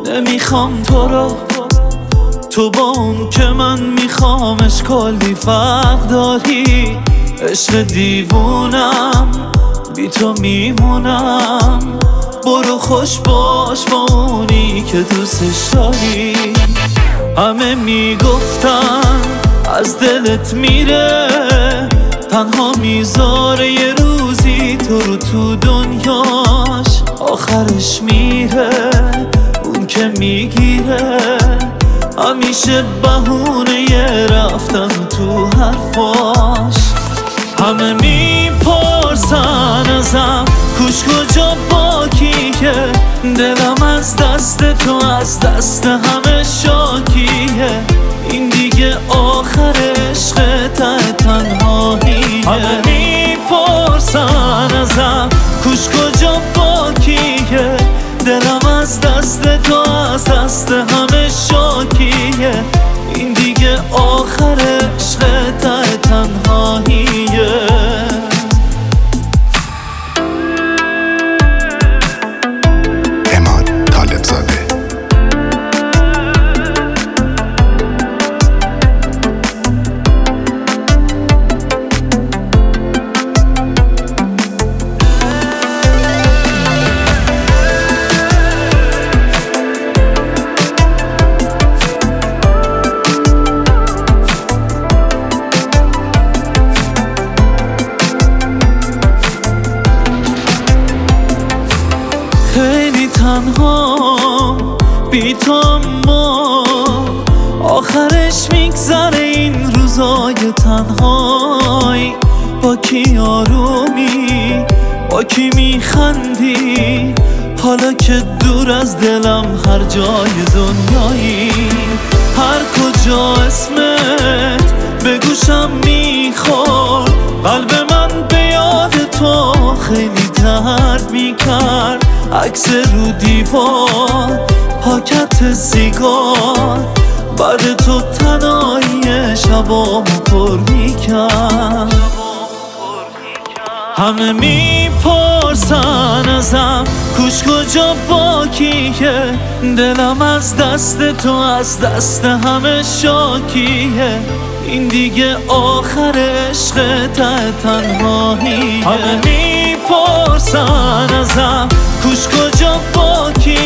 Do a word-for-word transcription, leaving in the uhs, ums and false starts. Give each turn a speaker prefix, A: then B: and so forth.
A: نمیخوام تو رو، تو با اون که من میخوامش کلی فرق داری. عشق دیوونم، بی تو میمونم. برو خوش باش با اونی که دوستش داری. همه میگفتن از دلت میره، تنها میذاره یه روزی تو رو تو دنیاش. آخرش میره اون که میگیره، همیشه بهونه یه رفتن تو حرفاش. همه میپرسن ازم کوش کجا با کیه، دلم از دست تو از دست همه شاکیه. این دیگه آخر عشق ته تنهاییه. همه میپرسن ازم کوش کجا با کیه، دلم از دست تو از دست همه شاکیه. این دیگه آخر عشق ته تنهاییه. خیلی تنها بی تو، اما آخرش میگذره این روزای تنهایی. با کی آرومی، با کی میخندی، حالا که دور از دلم هر جای دنیایی. هر کجا اسمت به گوشم میخورد، قلب من به یاد تو خیلی درد میکرد. عکس رو دیوار، پاکت سیگار، بعد تو تنهایی شبامو پر میکرد. همه میپرسن ازم کوش کجا با کیه، دلم از دست تو از دست همه شاکیه. این دیگه آخر عشق ته تنهاییه. همه میپرسن ازم کوش کجا با کیه،